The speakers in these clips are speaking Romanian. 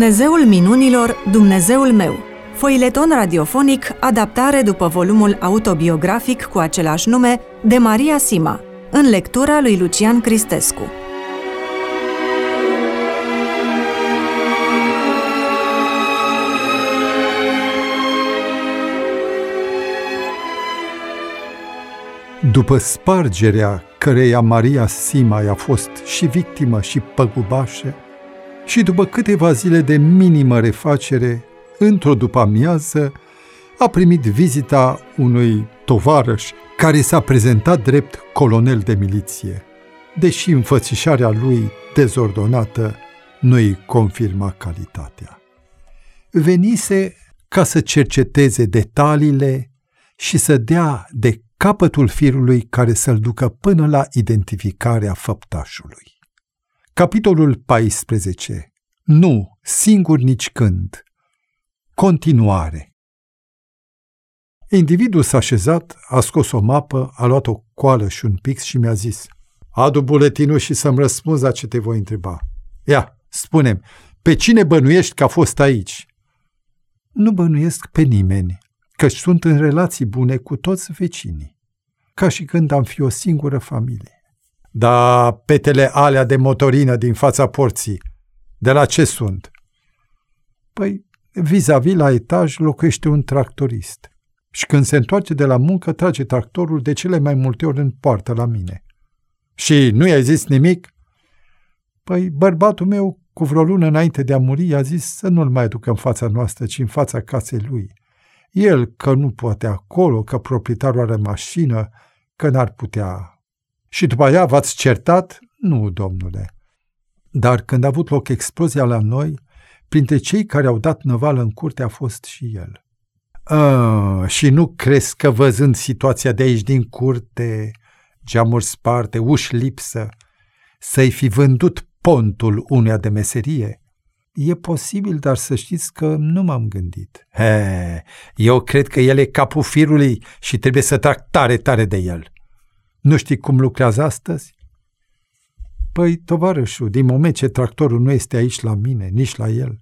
Dumnezeul minunilor, Dumnezeul meu. Foileton radiofonic, adaptare după volumul autobiografic cu același nume de Maria Sima, în lectura lui Lucian Cristescu. După spargerea căreia Maria Sima i-a fost și victimă și păgubașă, și după câteva zile de minimă refacere, într-o după-amiază, a primit vizita unui tovarăș care s-a prezentat drept colonel de miliție, deși înfățișarea lui dezordonată nu îi confirma calitatea. Venise ca să cerceteze detaliile și să dea de capătul firului care să-l ducă până la identificarea făptașului. Capitolul 14. Nu, singur nici când. Continuare. Individul s-a așezat, a scos o mapă, a luat o coală și un pix și mi-a zis: adu buletinul și să-mi răspunzi la ce te voi întreba. Ia, spune-mi, pe cine bănuiești că a fost aici? Nu bănuiesc pe nimeni, căci sunt în relații bune cu toți vecinii, ca și când am fi o singură familie. Da, petele alea de motorină din fața porții, de la ce sunt? Păi, vis-a-vis la etaj locuiește un tractorist și când se întoarce de la muncă trage tractorul de cele mai multe ori în poartă la mine. Și nu i-ai zis nimic? Păi, bărbatul meu, cu vreo lună înainte de a muri, i-a zis să nu-l mai aducă în fața noastră, ci în fața casei lui. El că nu poate acolo, că proprietarul are mașină, că n-ar putea. Și după aia v-ați certat? Nu, domnule. Dar când a avut loc explozia la noi, printre cei care au dat năvală în curte a fost și el. Și nu crezi că văzând situația de aici din curte, geamuri sparte, uși lipsă, să-i fi vândut pontul unuia de meserie? E posibil, dar să știți că nu m-am gândit. Eu cred că el e capul firului și trebuie să trag tare, tare de el. Nu știi cum lucrează astăzi? Păi, tovarășul, din moment ce tractorul nu este aici la mine, nici la el,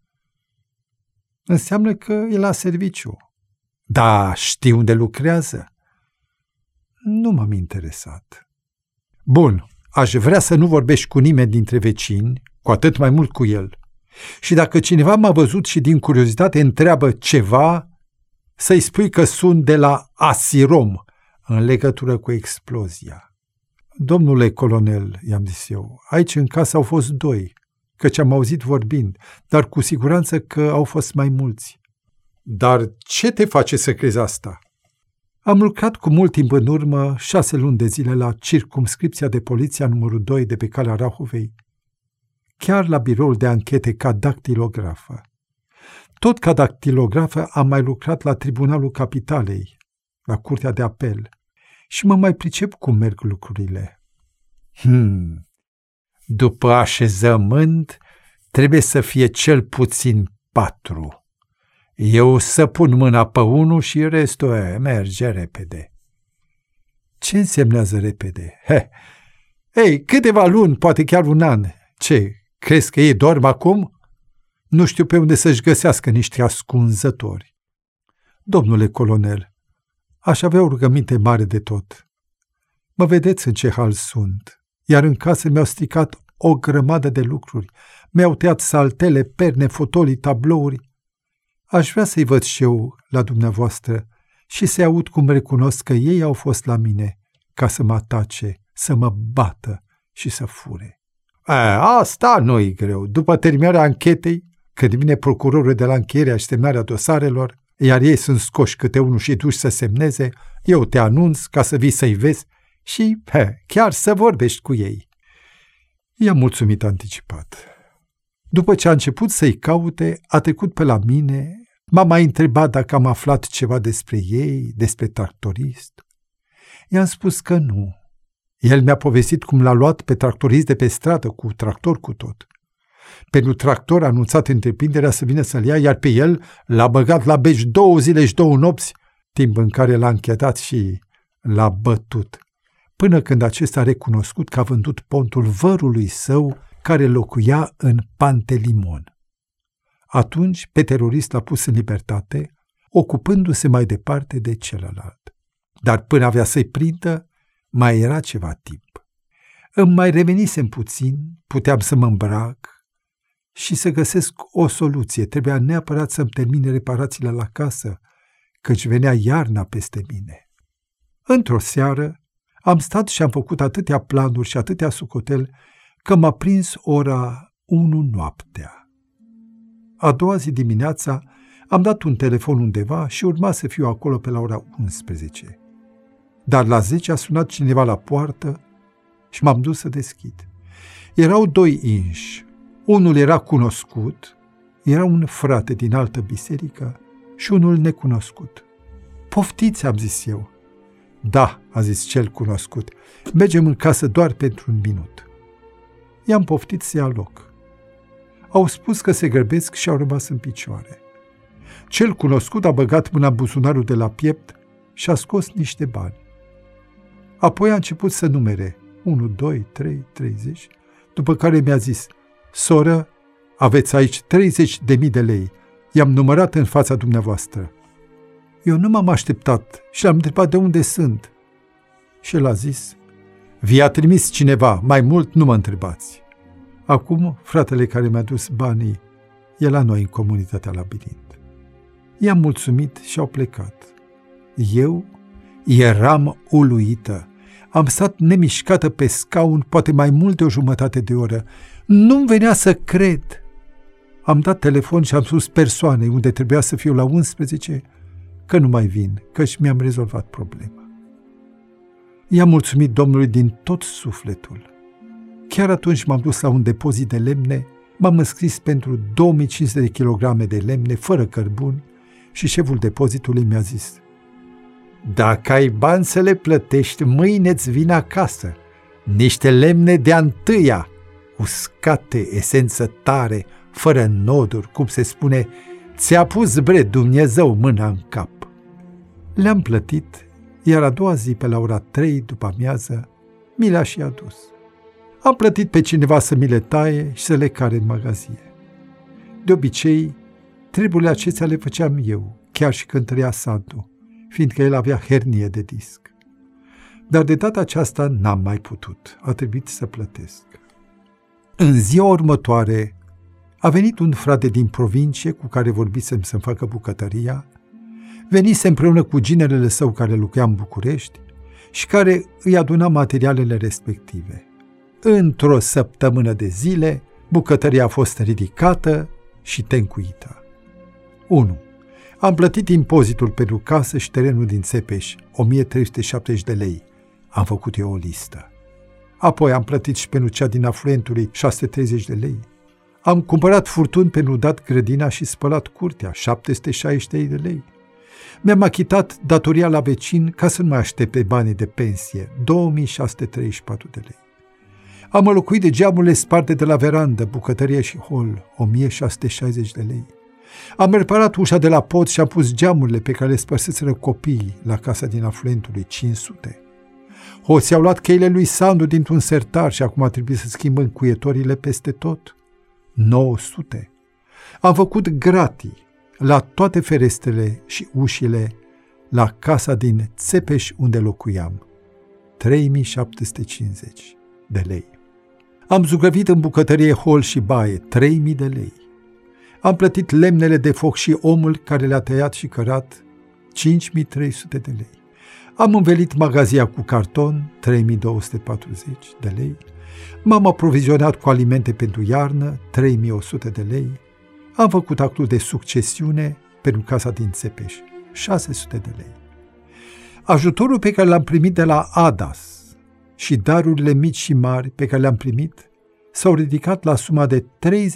înseamnă că e la serviciu. Da, știi unde lucrează? Nu m-am interesat. Bun, aș vrea să nu vorbești cu nimeni dintre vecini, cu atât mai mult cu el. Și dacă cineva m-a văzut și din curiozitate întreabă ceva, să-i spui că sunt de la Asirom, în legătură cu explozia. Domnule colonel, i-am zis eu, aici în casă au fost doi, căci am auzit vorbind, dar cu siguranță că au fost mai mulți. Dar ce te face să crezi asta? Am lucrat cu mult timp în urmă, 6 luni de zile la circumscripția de poliție numărul 2 de pe calea Rahovei, chiar la biroul de anchete ca dactilografă. Tot ca dactilografă am mai lucrat la Tribunalul Capitalei, la Curtea de Apel, și mă mai pricep cum merg lucrurile. După așezământ trebuie să fie cel puțin 4. Eu să pun mâna pe unul și restul merge repede. Ce însemnează repede? Câteva luni, poate chiar un an. Ce, crezi că ei dorm acum? Nu știu pe unde să-și găsească niște ascunzători. Domnule colonel, aș avea o rugăminte mare de tot. Mă vedeți în ce hal sunt, iar în casă mi-au stricat o grămadă de lucruri. Mi-au tăiat saltele, perne, fotolii, tablouri. Aș vrea să-i văd și eu la dumneavoastră și să-i aud cum recunosc că ei au fost la mine ca să mă atace, să mă bată și să fure. Asta nu-i greu. După terminarea anchetei, când vine procurorul de la încheierea și semnarea dosarelor, iar ei sunt scoși câte unul și duși să semneze, eu te anunț ca să vii să-i vezi și, chiar să vorbești cu ei. I-am mulțumit anticipat. După ce a început să-i caute, a trecut pe la mine, m-a mai întrebat dacă am aflat ceva despre ei, despre tractorist. I-am spus că nu. El mi-a povestit cum l-a luat pe tractorist de pe stradă, cu tractor cu tot. Pentru tractor a anunțat întreprinderea să vină să-l ia, iar pe el l-a băgat la beci 2 zile și 2 nopți, timp în care l-a închetat și l-a bătut, până când acesta a recunoscut că a vândut pontul vărului său care locuia în Pantelimon. Atunci, pe terorist l-a pus în libertate, ocupându-se mai departe de celălalt. Dar până avea să-i prindă, mai era ceva timp. Îmi mai revenisem puțin, puteam să mă îmbrac și să găsesc o soluție. Trebuia neapărat să-mi termine reparațiile la casă, căci venea iarna peste mine. Într-o seară am stat și am făcut atâtea planuri și atâtea socotel că m-a prins ora 1 noaptea. A doua zi dimineața am dat un telefon undeva și urma să fiu acolo pe la ora 11. Dar la 10 a sunat cineva la poartă și m-am dus să deschid. Erau 2 inși. Unul era cunoscut, era un frate din altă biserică, și unul necunoscut. Poftiți, am zis eu. Da, a zis cel cunoscut, mergem în casă doar pentru 1 minut. I-am poftit să ia loc. Au spus că se grăbesc și au rămas în picioare. Cel cunoscut a băgat mâna în buzunarul de la piept și a scos niște bani. Apoi a început să numere 1, 2, 3, 30, după care mi-a zis: soră, aveți aici 30.000 de lei. I-am numărat în fața dumneavoastră. Eu nu m-am așteptat și l-am întrebat de unde sunt. Și el a zis: vi-a trimis cineva, mai mult nu mă întrebați. Acum, fratele care mi-a dus banii e la noi în comunitatea Labirint. I-am mulțumit și au plecat. Eu eram uluită. Am stat nemișcată pe scaun poate mai mult de o jumătate de oră. Nu-mi venea să cred. Am dat telefon și am spus persoanei unde trebuia să fiu la 11 că nu mai vin, căci mi-am rezolvat problema. I-am mulțumit Domnului din tot sufletul. Chiar atunci m-am dus la un depozit de lemne, m-am înscris pentru 2500 de kilograme de lemne, fără cărbuni, și șeful depozitului mi-a zis: dacă ai bani să le plătești, mâine-ți vin acasă. Niște lemne de-a întâia, uscate, esență tare, fără noduri, cum se spune, ți-a pus Dumnezeu mâna în cap. Le-am plătit, iar a doua zi, pe la ora 3 după amiază, mi le-a și adus. Am plătit pe cineva să mi le taie și să le care în magazie. De obicei, treburile acestea le făceam eu, chiar și când trăia Sandu, fiindcă el avea hernie de disc. Dar de data aceasta n-am mai putut, a trebuit să plătesc. În ziua următoare a venit un frate din provincie cu care vorbisem să-mi facă bucătăria, venise împreună cu ginerele său care lucra în București și care îi aduna materialele respective. Într-o săptămână de zile, bucătăria a fost ridicată și tencuită. 1. Am plătit impozitul pentru casă și terenul din Țepeș, 1370 de lei. Am făcut eu o listă. Apoi am plătit și pentru cea din afluentului, 630 de lei. Am cumpărat furtuni pentru dat grădina și spălat curtea, 763 de lei. Mi-am achitat datoria la vecin ca să nu mai aștepte banii de pensie, 2634 de lei. Am înlocuit de geamurile sparte de la verandă, bucătărie și hol, 1660 de lei. Am reparat ușa de la pod și am pus geamurile pe care le spărseseră copiii la casa din afluentului, 500. Hoții au luat cheile lui Sandu dintr-un sertar și acum a trebuit să schimb încuietorile peste tot, 900. Am făcut gratii la toate ferestrele și ușile la casa din Țepeș unde locuiam, 3750 de lei. Am zugrăvit în bucătărie hol și baie, 3000 de lei. Am plătit lemnele de foc și omul care le-a tăiat și cărat, 5300 de lei. Am învelit magazia cu carton, 3240 de lei. M-am aprovizionat cu alimente pentru iarnă, 3100 de lei. Am făcut actul de succesiune pentru casa din Țepeș, 600 de lei. Ajutorul pe care l-am primit de la ADAS și darurile mici și mari pe care le-am primit s-au ridicat la suma de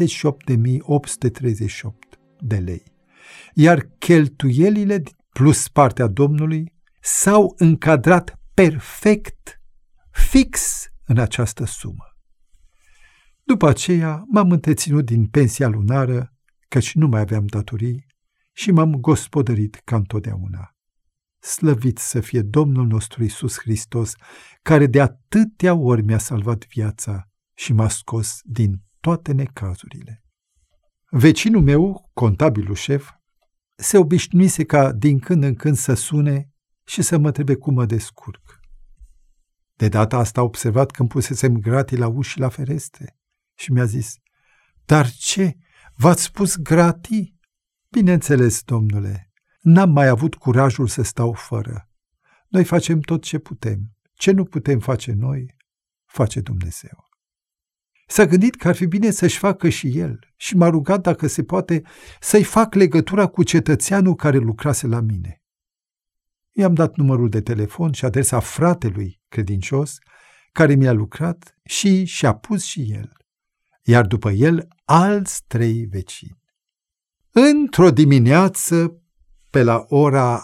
38.838 de lei, iar cheltuielile plus partea Domnului s-au încadrat perfect, fix în această sumă. După aceea m-am întreținut din pensia lunară, căci nu mai aveam datorii, și m-am gospodărit ca întotdeauna. Slăvit să fie Domnul nostru Iisus Hristos, care de atâtea ori mi-a salvat viața și m-a scos din toate necazurile. Vecinul meu, contabilul șef, se obișnuise ca din când în când să sune și să mă întrebe cum mă descurc. De data asta a observat când pusesem gratii la uși și la ferestre și mi-a zis: „Dar ce? V-ați spus gratii?" „Bineînțeles, domnule, n-am mai avut curajul să stau fără. Noi facem tot ce putem. Ce nu putem face noi, face Dumnezeu." S-a gândit că ar fi bine să-și facă și el și m-a rugat dacă se poate să-i fac legătura cu cetățeanul care lucrase la mine. I-am dat numărul de telefon și adresa fratelui credincios care mi-a lucrat și și-a pus și el, iar după el alți 3 vecini. Într-o dimineață, pe la ora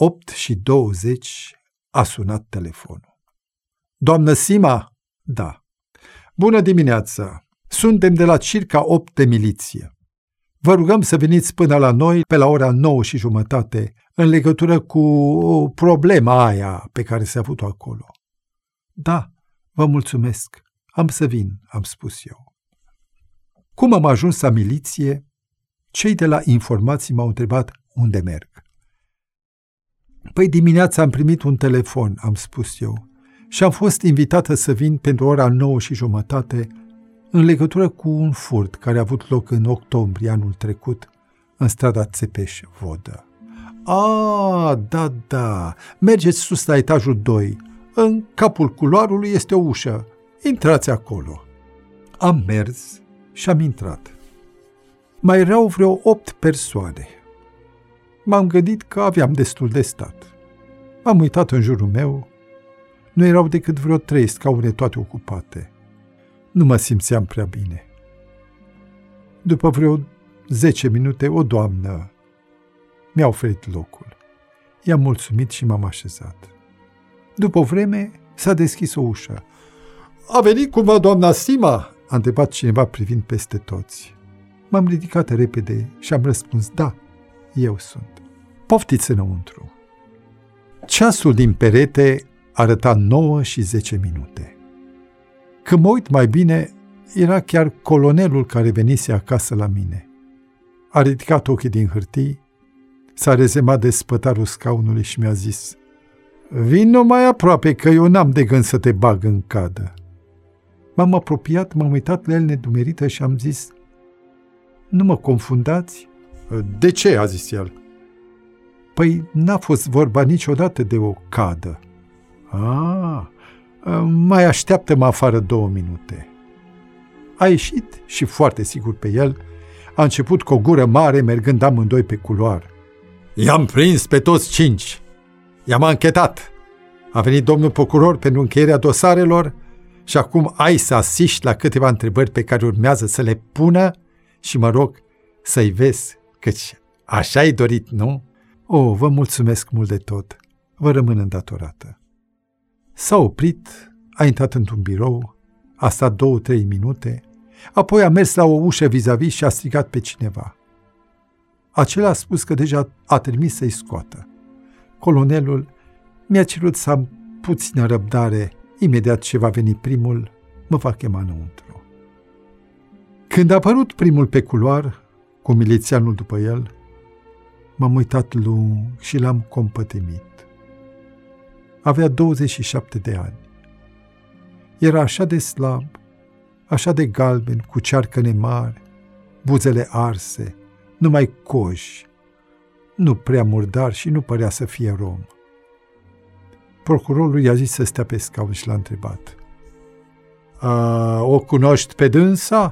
8:20, a sunat telefonul. „Doamnă Sima?" „Da." „Bună dimineața! Suntem de la circa 8 de miliție. Vă rugăm să veniți până la noi pe la ora 9:30 în legătură cu problema aia pe care s-a avut-o acolo." „Da, vă mulțumesc. Am să vin," am spus eu. Cum am ajuns la miliție, cei de la informații m-au întrebat unde merg. „Păi dimineața am primit un telefon," am spus eu, „și am fost invitată să vin pentru ora 9:30 în legătură cu un furt care a avut loc în octombrie anul trecut în strada Țepeș-Vodă." „A, da, mergeți sus la etajul 2. În capul culoarului este o ușă. Intrați acolo." Am mers și am intrat. Mai erau vreo 8 persoane. M-am gândit că aveam destul de stat. M-am uitat în jurul meu. Nu erau decât vreo 3 scaune toate ocupate. Nu mă simțeam prea bine. După vreo 10 minute, o doamnă mi-a oferit locul. I-am mulțumit și m-am așezat. După o vreme s-a deschis o ușă. „A venit cumva doamna Sima?" a întrebat cineva privind peste toți. M-am ridicat repede și am răspuns: „Da, eu sunt." „Poftiți înăuntru." Ceasul din perete arăta 9:10. Când mă uit mai bine, era chiar colonelul care venise acasă la mine. A ridicat ochii din hârtii, s-a rezemat de spătarul scaunului și mi-a zis: „Vino mai aproape că eu n-am de gând să te bag în cadă." M-am apropiat, m-am uitat la el nedumerită și am zis: „Nu mă confundați?" „De ce?" a zis el. „Păi n-a fost vorba niciodată de o cadă." Mai așteaptă-mă afară 2 minute." A ieșit și, foarte sigur pe el, a început cu o gură mare, mergând amândoi pe culoar. „I-am prins pe toți 5. I-am anchetat. A venit domnul procuror pentru încheierea dosarelor și acum ai să asiști la câteva întrebări pe care urmează să le pună și mă rog să-i vezi, căci așa ai dorit, nu?" Vă mulțumesc mult de tot. Vă rămân îndatorată." S-a oprit, a intrat într-un birou, a stat 2-3 minute, apoi a mers la o ușă vis-a-vis și a strigat pe cineva. Acela a spus că deja a trimis să-i scoată. Colonelul mi-a cerut să am puțină răbdare, imediat ce va veni primul, mă va chema înăuntru. Când a apărut primul pe culoar, cu milițianul după el, m-am uitat lung și l-am compătimit. Avea 27 de ani. Era așa de slab, așa de galben, cu cearcăne mari, buzele arse, numai coși, nu prea murdar și nu părea să fie rom. Procurorul i-a zis să stea pe scaun și l-a întrebat: „O cunoști pe dânsa?"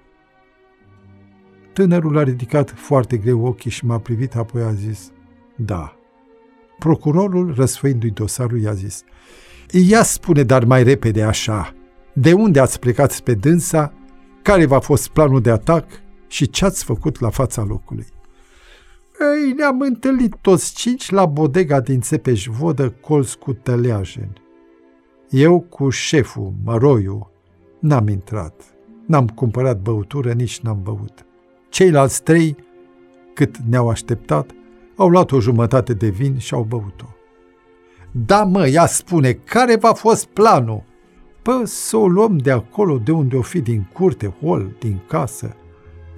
Tânărul a ridicat foarte greu ochii și m-a privit, apoi a zis: „Da." Procurorul, răsfăindu-i dosarul, i-a zis: „Ia spune, dar mai repede așa, de unde ați plecat pe dânsa, care v-a fost planul de atac și ce ați făcut la fața locului?" „Ei, ne-am întâlnit toți 5 la bodega din Țepeș-Vodă, colț cu Tăleajen. Eu cu șeful, Măroiu, n-am intrat, n-am cumpărat băutură, nici n-am băut. Ceilalți 3, cât ne-au așteptat, au luat o jumătate de vin și au băut-o." „Da, mă, ea spune, care v-a fost planul?" „Să o luăm de acolo, de unde o fi, din curte, hol, din casă,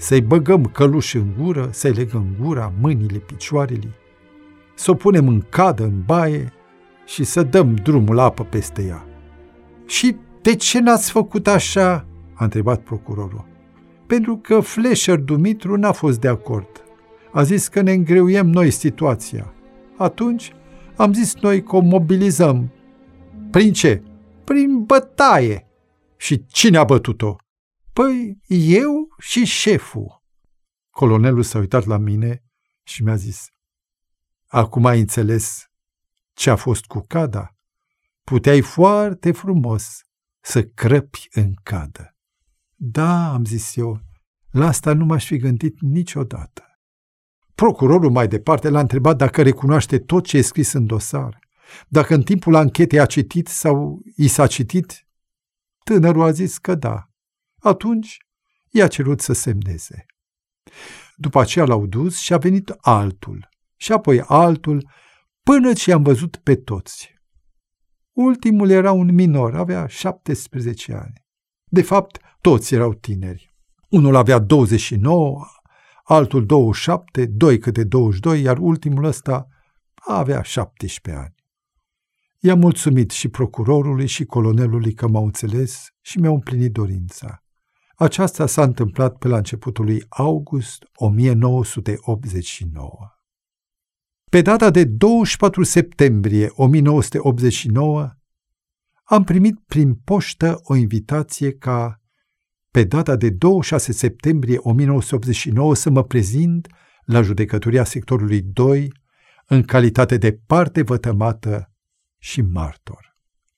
să-i băgăm căluși în gură, să-i legăm gura, mâinile, picioarele, să o punem în cadă, în baie și să dăm drumul la apă peste ea. Și de ce n-ați făcut așa? A întrebat procurorul. Pentru că Fleșer Dumitru n-a fost de acord. A zis că ne îngreuiem noi situația. Atunci am zis noi că o mobilizăm. Prin ce? Prin bătaie. Și cine a bătut-o? Păi eu și șeful. Colonelul s-a uitat la mine și mi-a zis: acum ai înțeles ce a fost cu cada? Puteai foarte frumos să crăpi în cadă. Da, am zis eu, la asta nu m-aș fi gândit niciodată. Procurorul mai departe l-a întrebat dacă recunoaște tot ce e scris în dosar, dacă în timpul anchetei a citit sau i s-a citit. Tânărul a zis că da. Atunci i-a cerut să semneze. După aceea l-au dus și a venit altul, și apoi altul, până ce i-am văzut pe toți. Ultimul era un minor, avea 17 ani. De fapt, toți erau tineri. Unul avea 29, altul 27, doi câte 22, iar ultimul ăsta avea 17 ani. I-am mulțumit și procurorului și colonelului că m-au înțeles și mi-au împlinit dorința. Aceasta s-a întâmplat pe la începutul lui august 1989. Pe data de 24 septembrie 1989 am primit prin poștă o invitație ca pe data de 26 septembrie 1989 să mă prezint la judecătoria sectorului 2 în calitate de parte vătămată și martor.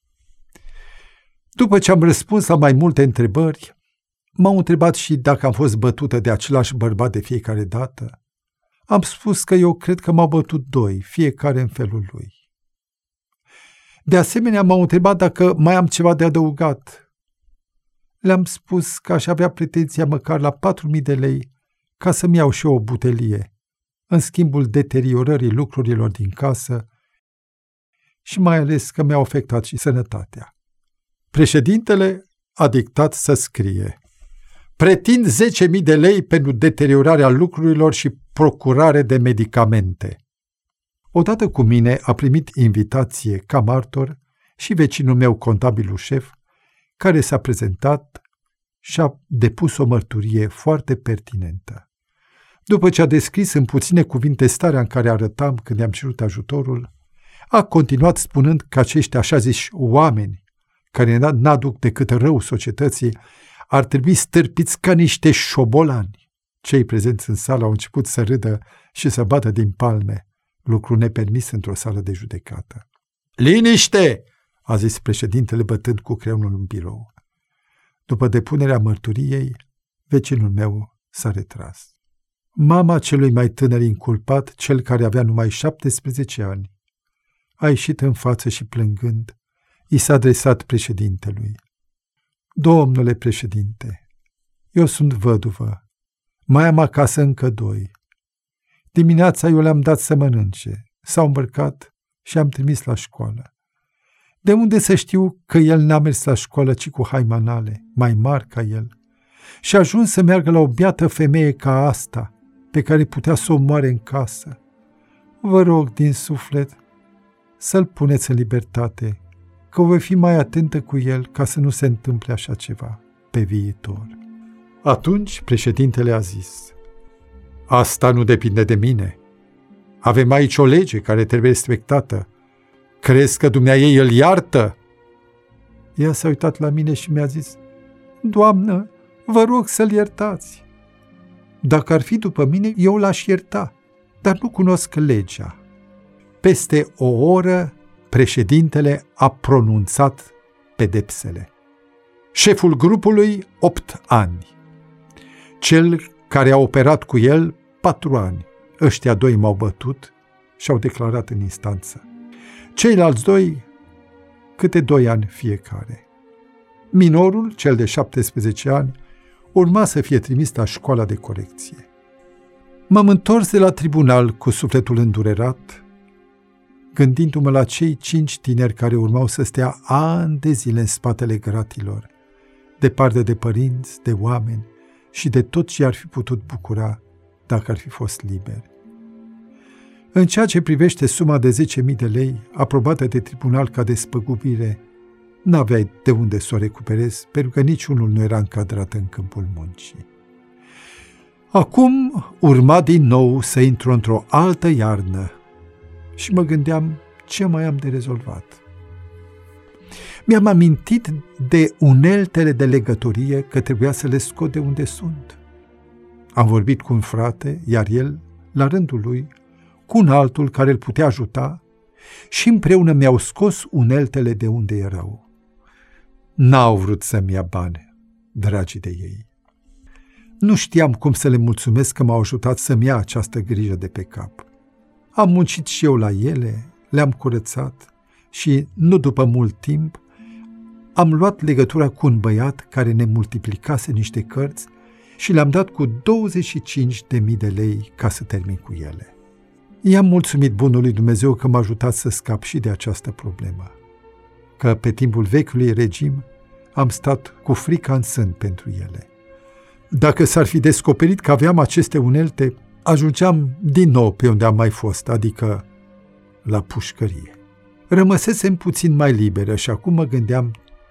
După ce am răspuns la mai multe întrebări, m-au întrebat și dacă am fost bătută de același bărbat de fiecare dată. Am spus că eu cred că m-au bătut doi, fiecare în felul lui. De asemenea, m-au întrebat dacă mai am ceva de adăugat. Le-am spus că aș avea pretenția măcar la 4.000 de lei ca să-mi iau și eu o butelie, în schimbul deteriorării lucrurilor din casă și mai ales că mi-a afectat și sănătatea. Președintele a dictat să scrie: pretind 10.000 de lei pentru deteriorarea lucrurilor și procurare de medicamente. Odată cu mine a primit invitație ca martor și vecinul meu, contabilul șef, care s-a prezentat și a depus o mărturie foarte pertinentă. După ce a descris în puține cuvinte starea în care arătam când i-am cerut ajutorul, a continuat spunând că acești așa ziși oameni, care n-aduc decât rău societății, ar trebui stârpiți ca niște șobolani. Cei prezenți în sală au început să râdă și să bată din palme, lucru nepermis într-o sală de judecată. Liniște! A zis președintele bătând cu creionul în birou. După depunerea mărturiei, vecinul meu s-a retras. Mama celui mai tânăr inculpat, cel care avea numai 17 ani, a ieșit în față și plângând, i s-a adresat președintelui. Domnule președinte, eu sunt văduvă, mai am acasă încă 2. Dimineața eu le-am dat să mănânce, s-au îmbrăcat și am trimis la școală. De unde să știu că el n-a mers la școală, ci cu haimanale, mai mari ca el, și a ajuns să meargă la o biată femeie ca asta, pe care putea să o moare în casă? Vă rog din suflet să-l puneți în libertate, că voi fi mai atentă cu el ca să nu se întâmple așa ceva pe viitor. Atunci președintele a zis: asta nu depinde de mine. Avem aici o lege care trebuie respectată. Crezi că dumneaei îl iartă? Ea s-a uitat la mine și mi-a zis: Doamnă, vă rog să-l iertați. Dacă ar fi după mine, eu l-aș ierta, dar nu cunosc legea. Peste o oră, președintele a pronunțat pedepsele. Șeful grupului, 8 ani. Cel care a operat cu el, 4 ani. Ăștia 2 m-au bătut și au declarat în instanță. Ceilalți 2, câte 2 ani fiecare. Minorul, cel de 17 ani, urma să fie trimis la școala de corecție. M-am întors de la tribunal cu sufletul îndurerat, gândindu-mă la cei 5 tineri care urmau să stea ani de zile în spatele gratilor, departe de părinți, de oameni, și de tot ce ar fi putut bucura dacă ar fi fost liber. În ceea ce privește suma de 10.000 de lei, aprobată de tribunal ca despăgubire, n-aveai de unde să o recuperezi, pentru că niciunul nu era încadrat în câmpul muncii. Acum urma din nou să intru într-o altă iarnă și mă gândeam ce mai am de rezolvat. Mi-am amintit de uneltele de legătorie că trebuia să le scot de unde sunt. Am vorbit cu un frate, iar el, la rândul lui, cu un altul care îl putea ajuta și împreună mi-au scos uneltele de unde erau. N-au vrut să-mi ia bani, dragii de ei. Nu știam cum să le mulțumesc că m-au ajutat să-mi ia această grijă de pe cap. Am muncit și eu la ele, le-am curățat și, nu după mult timp, am luat legătura cu un băiat care ne multiplicase niște cărți și le-am dat cu 25.000 de lei ca să termin cu ele. I-am mulțumit bunului Dumnezeu că m-a ajutat să scap și de această problemă, că pe timpul vechiului regim am stat cu frica în sân pentru ele. Dacă s-ar fi descoperit că aveam aceste unelte, ajungeam din nou pe unde am mai fost, adică la pușcărie. Rămăsesem puțin mai liberă și acum mă gândeam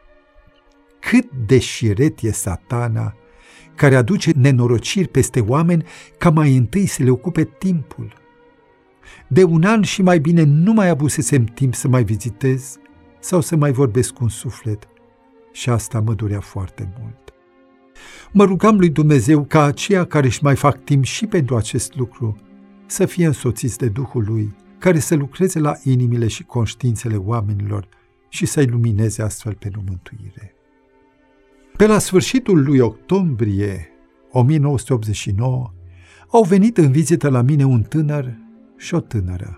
cât de șiret e Satana care aduce nenorociri peste oameni ca mai întâi să le ocupe timpul. De 1 an și mai bine nu mai avusesem timp să mai vizitez sau să mai vorbesc cu un suflet și asta mă durea foarte mult. Mă rugam lui Dumnezeu ca aceia care își mai fac timp și pentru acest lucru să fie însoțiți de Duhul Lui, care să lucreze la inimile și conștiințele oamenilor și să-i lumineze astfel pe mântuire. Pe la sfârșitul lui octombrie 1989 au venit în vizită la mine un tânăr și o tânără.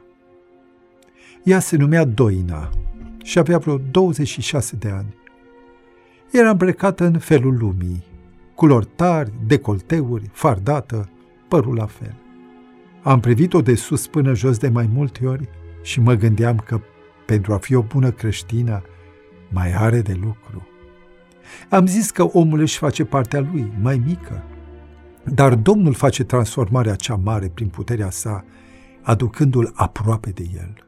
Ea se numea Doina și avea vreo 26 de ani. Era îmbrăcată în felul lumii, culori tari, decolteuri, fardată, părul la fel. Am privit-o de sus până jos de mai multe ori și mă gândeam că pentru a fi o bună creștină mai are de lucru. Am zis că omul își face partea lui, mai mică, dar Domnul face transformarea cea mare prin puterea sa, aducându-l aproape de el.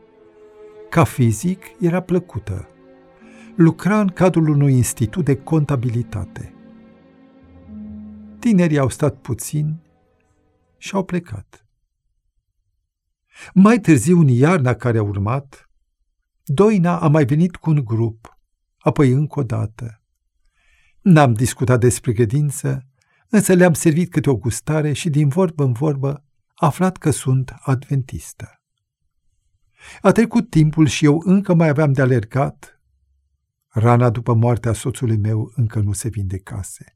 Ca fizic era plăcută. Lucra în cadrul unui institut de contabilitate. Tinerii au stat puțin și au plecat. Mai târziu, în iarna care a urmat, Doina a mai venit cu un grup, apoi încă o dată. N-am discutat despre credință, însă le-am servit câte o gustare și din vorbă în vorbă aflat că sunt adventistă. A trecut timpul și eu încă mai aveam de alergat. Rana după moartea soțului meu încă nu se vindecase.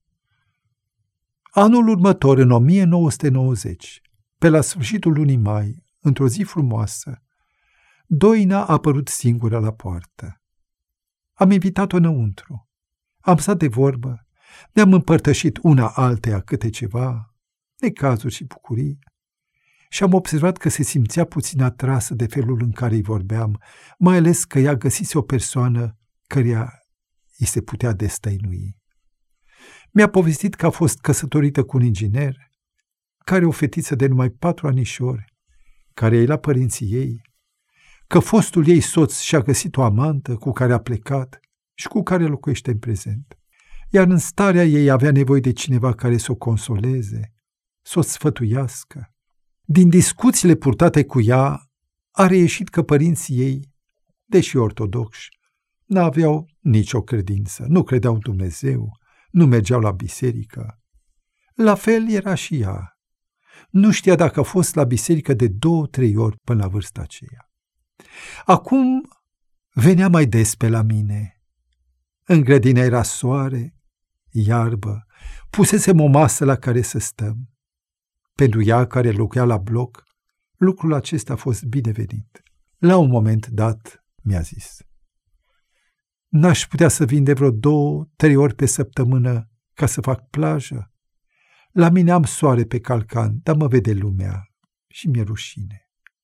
Anul următor, în 1990, pe la sfârșitul lunii mai, într-o zi frumoasă, Doina a apărut singură la poartă. Am invitat-o înăuntru. Am stat de vorbă, ne-am împărtășit una alteia câte ceva, necazuri și bucurii, și am observat că se simțea puțin atrasă de felul în care îi vorbeam, mai ales că ea găsise o persoană căreia îi se putea destăinui. Mi-a povestit că a fost căsătorită cu un inginer, care o fetiță de numai 4 anișori, care e la părinții ei, că fostul ei soț și-a găsit o amantă cu care a plecat și cu care locuiește în prezent. Iar în starea ei avea nevoie de cineva care să o consoleze, să o sfătuiască. Din discuțiile purtate cu ea, a reieșit că părinții ei, deși ortodoxi, n-aveau nicio credință, nu credeau în Dumnezeu, nu mergeau la biserică. La fel era și ea. Nu știa dacă a fost la biserică de 2-3 ori până la vârsta aceea. Acum venea mai des pe la mine. În grădină era soare, iarbă, pusesem o masă la care să stăm. Pentru ea, care locuia la bloc, lucrul acesta a fost binevenit. La un moment dat mi-a zis: n-aș putea să vin de vreo 2-3 ori pe săptămână ca să fac plajă? La mine am soare pe calcan, dar mă vede lumea și mi-e rușine.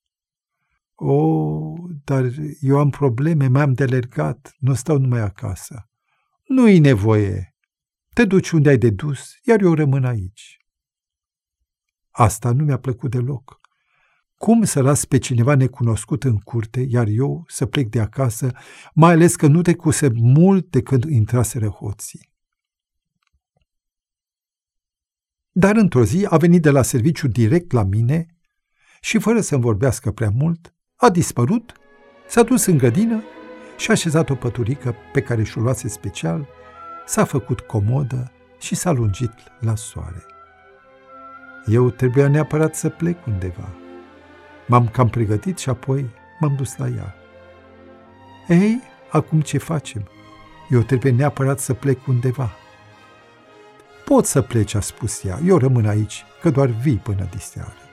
Dar eu am probleme, mai am de alergat, nu stau numai acasă. Nu-i nevoie. Te duci unde ai de dus, iar eu rămân aici. Asta nu mi-a plăcut deloc. Cum să las pe cineva necunoscut în curte, iar eu să plec de acasă, mai ales că nu trecuse mult de când intraseră hoții. Dar într-o zi a venit de la serviciu direct la mine și, fără să-mi vorbească prea mult, a dispărut, s-a dus în grădină și a așezat o păturică pe care și-o luase special, s-a făcut comodă și s-a lungit la soare. Eu trebuia neapărat să plec undeva. M-am cam pregătit și apoi m-am dus la ea. Ei, acum ce facem? Eu trebuie neapărat să plec undeva. Poți să pleci, a spus ea, eu rămân aici, că doar vii până diseară.